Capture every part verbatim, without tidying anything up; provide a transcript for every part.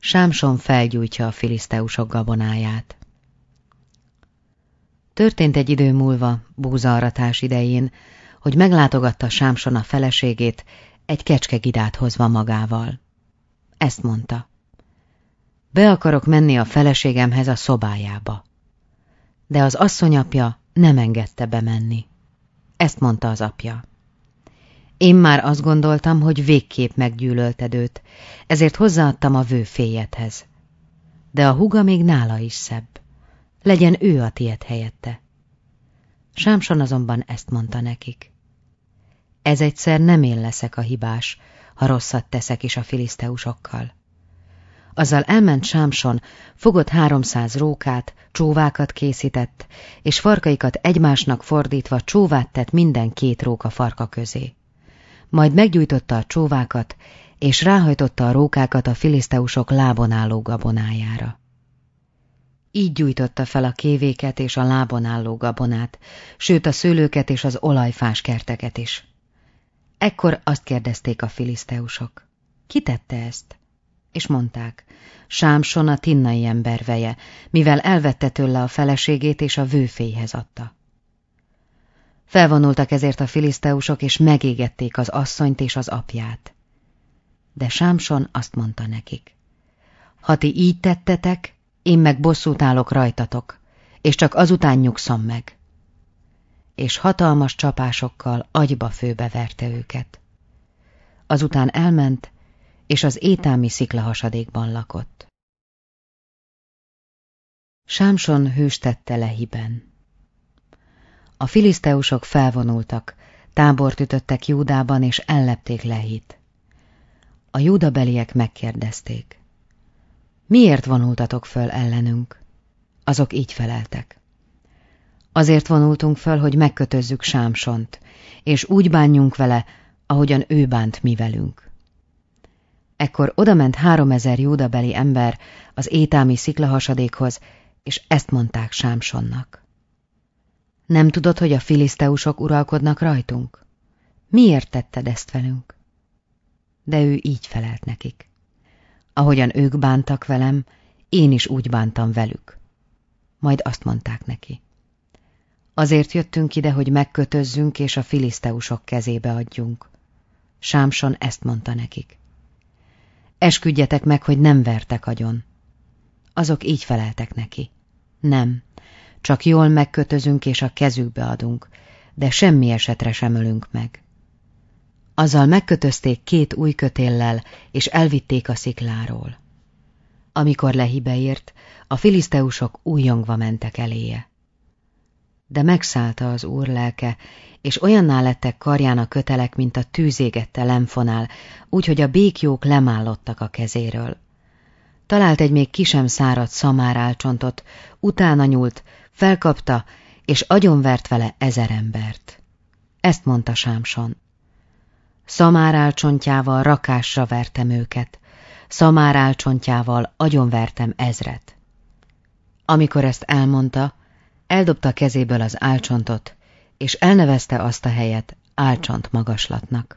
Sámson felgyújtja a filiszteusok gabonáját. Történt egy idő múlva, búzaaratás idején, hogy meglátogatta Sámson a feleségét, egy kecskegidát hozva magával. Ezt mondta: be akarok menni a feleségemhez a szobájába. De az asszonyapja nem engedte bemenni. Ezt mondta az apja: én már azt gondoltam, hogy végképp meggyűlölted őt, ezért hozzáadtam a vőfélyedhez. De a húga még nála is szebb. Legyen ő a tied helyette. Sámson azonban ezt mondta nekik: ez egyszer nem én leszek a hibás, ha rosszat teszek is a filiszteusokkal. Azzal elment Sámson, fogott háromszáz rókát, csóvákat készített, és farkaikat egymásnak fordítva csóvát tett minden két róka farka közé. Majd meggyújtotta a csóvákat, és ráhajtotta a rókákat a filiszteusok lábon álló gabonájára. Így gyújtotta fel a kévéket és a lábon álló gabonát, sőt a szőlőket és az olajfás kerteket is. Ekkor azt kérdezték a filiszteusok: ki tette ezt? És mondták: Sámson, a tinnai ember veje, mivel elvette tőle a feleségét és a vőfélyhez adta. Felvonultak ezért a filiszteusok, és megégették az asszonyt és az apját. De Sámson azt mondta nekik: ha ti így tettetek, én meg bosszút állok rajtatok, és csak azután nyugszom meg. És hatalmas csapásokkal agyba főbe verte őket. Azután elment, és az étámi sziklahasadékban lakott. Sámson hőstette Lehiben. A filiszteusok felvonultak, tábort ütöttek Júdában, és ellepték Lehit. A júdabeliek megkérdezték: miért vonultatok föl ellenünk? Azok így feleltek: azért vonultunk föl, hogy megkötözzük Sámsont, és úgy bánjunk vele, ahogyan ő bánt mi velünk. Ekkor odament háromezer júdabeli ember az étámi sziklahasadékhoz, és ezt mondták Sámsonnak: nem tudod, hogy a filiszteusok uralkodnak rajtunk? Miért tetted ezt velünk? De ő így felelt nekik: ahogyan ők bántak velem, én is úgy bántam velük. Majd azt mondták neki: azért jöttünk ide, hogy megkötözzünk, és a filiszteusok kezébe adjunk. Sámson ezt mondta nekik: esküdjetek meg, hogy nem vertek agyon. Azok így feleltek neki: nem, csak jól megkötözünk és a kezükbe adunk, de semmi esetre sem ölünk meg. Azzal megkötözték két új kötéllel, és elvitték a szikláról. Amikor Lehibe ért, a filiszteusok újjongva mentek eléje. De megszállta az Úr lelke, és olyanná lettek karján a kötelek, mint a tűzégette lemfonál, úgyhogy a békjók lemállottak a kezéről. Talált egy még ki sem száradt szamárálcsontot, utána nyúlt, felkapta, és agyonvert vele ezer embert. Ezt mondta Sámson: szamárálcsontjával rakásra vertem őket, szamárálcsontjával agyonvertem ezret. Amikor ezt elmondta, eldobta kezéből az álcsontot, és elnevezte azt a helyet Álcsont magaslatnak.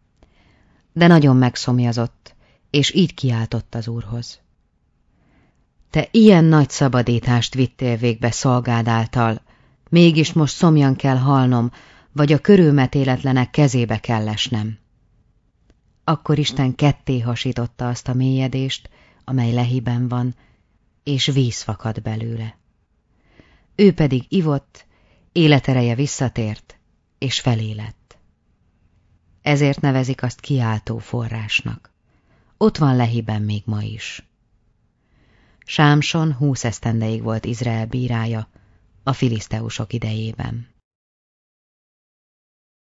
De nagyon megszomjazott, és így kiáltott az Úrhoz: te ilyen nagy szabadítást vittél végbe szolgád által, mégis most szomjan kell halnom, vagy a körülmetéletlenek kezébe kell esnem. Akkor Isten ketté hasította azt a mélyedést, amely Lehiben van, és víz fakad belőle. Ő pedig ivott, életereje visszatért, és felélett. Ezért nevezik azt kiáltó forrásnak. Ott van Lehiben még ma is. Sámson húsz esztendeig volt Izrael bírája a filiszteusok idejében.